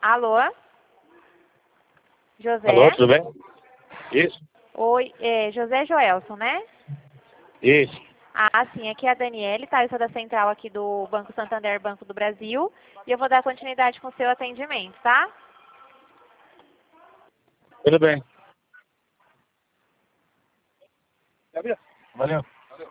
Alô? Alô, José? tudo bem? Isso, Oi, José Joelson, né? isso. Ah, sim, aqui é a Daniele, tá? Eu sou da central aqui do Banco Santander, Banco do Brasil, e eu vou dar continuidade com o seu atendimento, tá? Tudo bem. Valeu.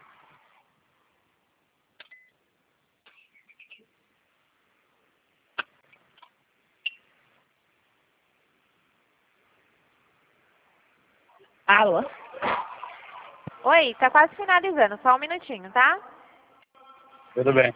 Alô? Oi, tá quase finalizando, só um minutinho, tá? Tudo bem.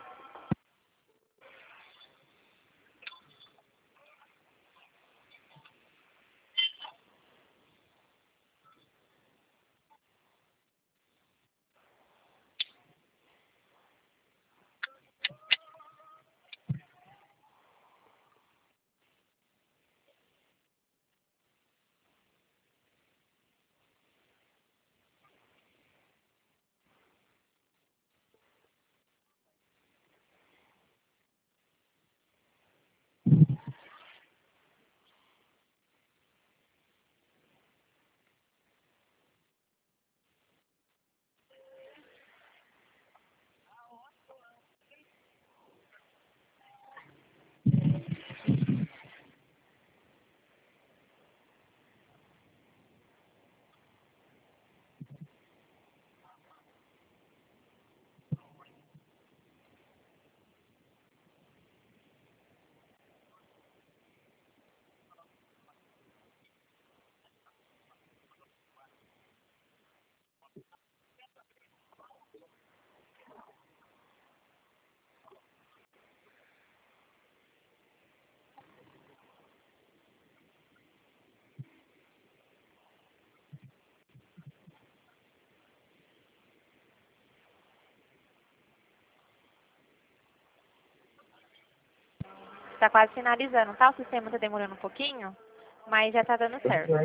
Tá quase finalizando, tá? O sistema tá demorando um pouquinho, mas já tá dando Tudo certo. bem.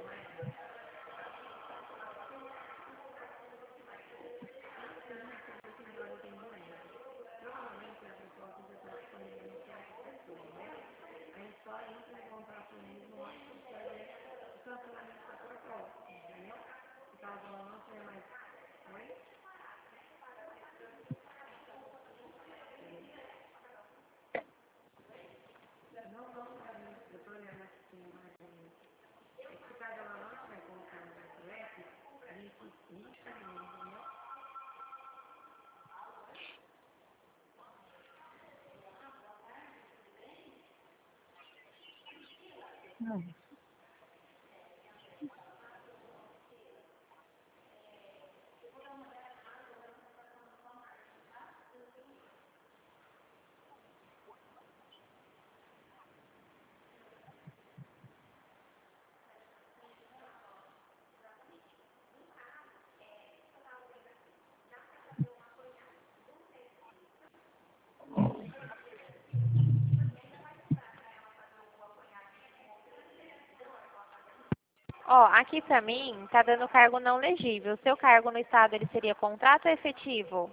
Ó, aqui pra mim tá dando cargo não legível. O seu cargo no estado, ele seria contrato ou efetivo?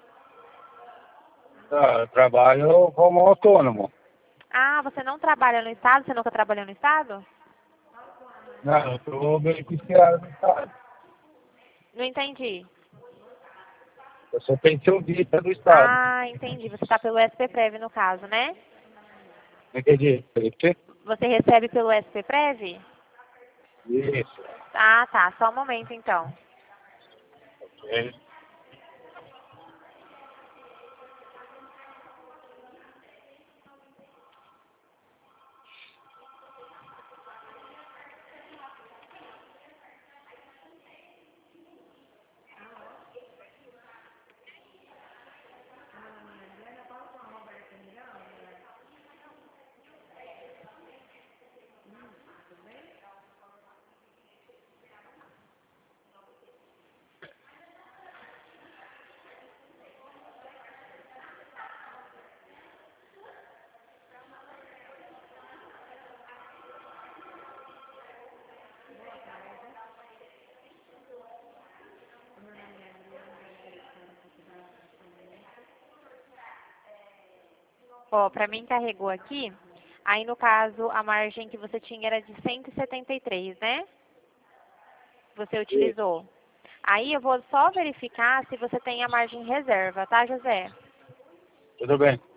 Eu trabalho como autônomo. Ah, você não trabalha no estado? Você nunca trabalhou no estado? Não, eu estou beneficiário do Estado. Não entendi. Eu sou pensionista do Estado. Ah, entendi. Você tá pelo SP-Prev no caso, né? Não entendi. Isso. Você recebe pelo SP-Prev? Isso. Ah, tá. Só um momento, então. É. Ó, pra mim carregou aqui. Aí, no caso, a margem que você tinha era de 173, né? Você utilizou. Aí eu vou só verificar se você tem a margem reserva, tá, José? Tudo bem.